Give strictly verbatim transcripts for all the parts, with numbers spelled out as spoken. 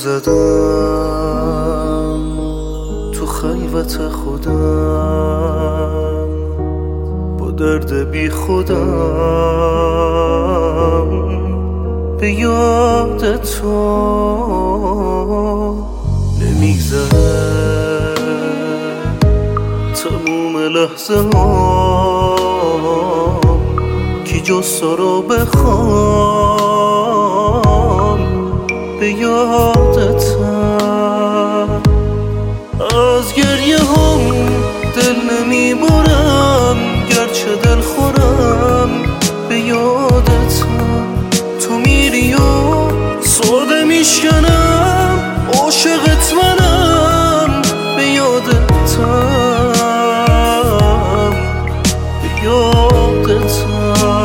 زدم تو خلوت خودم، با درد بی خودم به یاد تو نمیگذره تموم لحظه ها کی جز تو رو بخوام به یادتم. از گریه هم دل نمیبرم گرچه دل خورم به یادتم. تو میری و ساده میشکنم عاشقت منم به یادتم به یادتم.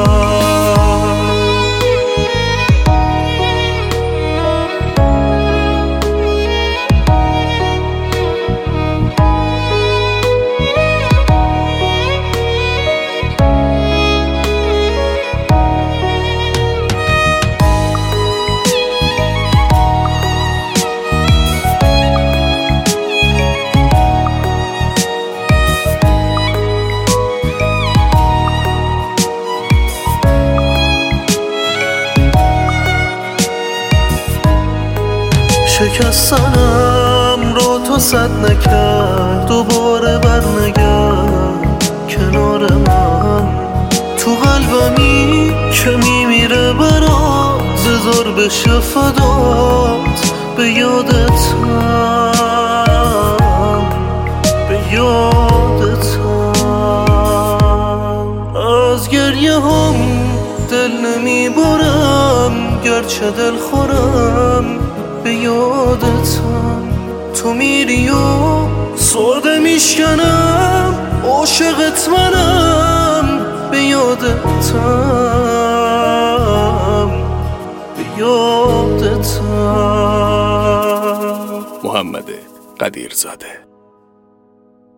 شکستنم رو تو صد نکرد، دوباره برنگرد کنار من. تو قلبمی که میمیره برات زار بشه فدات به یادتم به یادتم. از گریه هم دل نمیبرم گرچه دل خورم به یادتم. تو میری و ساده میشکنم عاشقت منم به یادتم به یادتم. محمد قدیرزاده.